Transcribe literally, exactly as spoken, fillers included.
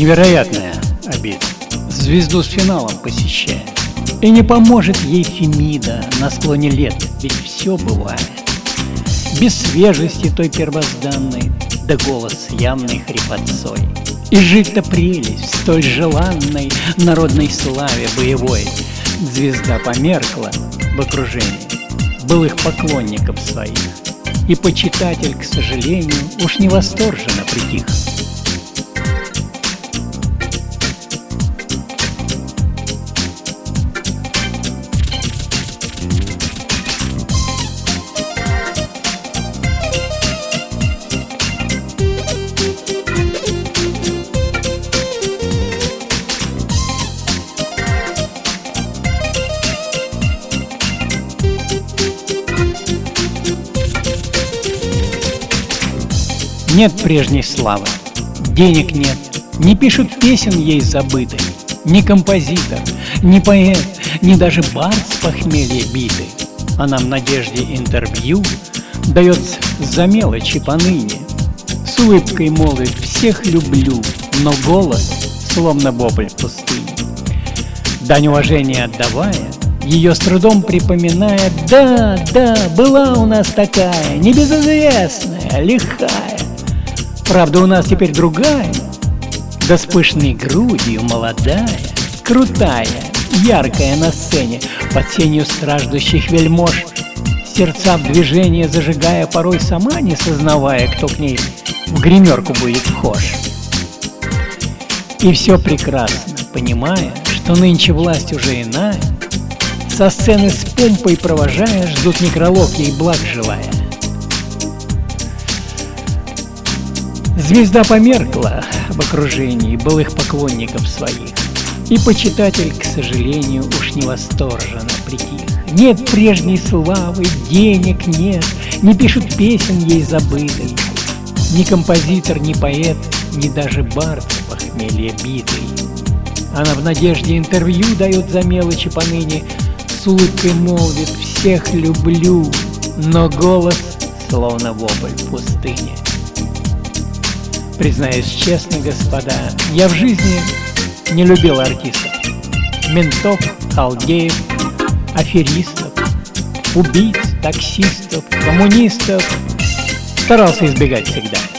Невероятная обида. Звезду с финалом посещает. И не поможет ей Фемида на склоне лет, ведь все бывает. Без свежести той первозданной, да голос явной хрипотцой. И жить-то прелесть в столь желанной народной славе боевой. Звезда померкла в окружении былых поклонников своих, и почитатель, к сожалению, уж не восторженно притих. Нет прежней славы, денег нет, не пишут песен ей забытой, ни композитор, ни поэт, ни даже бард с похмелья битый. Она в надежде интервью дает за мелочи поныне, с улыбкой молвит: всех люблю, но голос словно вопль в пустыне. Дань уважения отдавая, ее с трудом припоминая: да, да, была у нас такая, небезызвестная, лихая. Правда, у нас теперь другая, да с пышной грудью, молодая, крутая, яркая на сцене, под сенью страждущих вельмож, сердца в движение зажигая, порой сама не сознавая, кто к ней в гримерку будет вхож. И все прекрасно, понимая, что нынче власть уже иная, со сцены с помпой провожая, ждут некролог, ей благ желая. Звезда померкла в окружении былых поклонников своих, и почитатель, к сожалению, уж не восторженно притих. Нет прежней славы, денег нет, не пишут песен ей забытой, ни композитор, ни поэт, ни даже бард с похмелья битый. Она в надежде интервью дает за мелочи поныне, с улыбкой молвит: всех люблю, но голос словно вопль в пустыне. Признаюсь честно, господа, я в жизни не любил артистов, ментов, халдеев, аферистов, убийц, таксистов, коммунистов. Старался избегать всегда.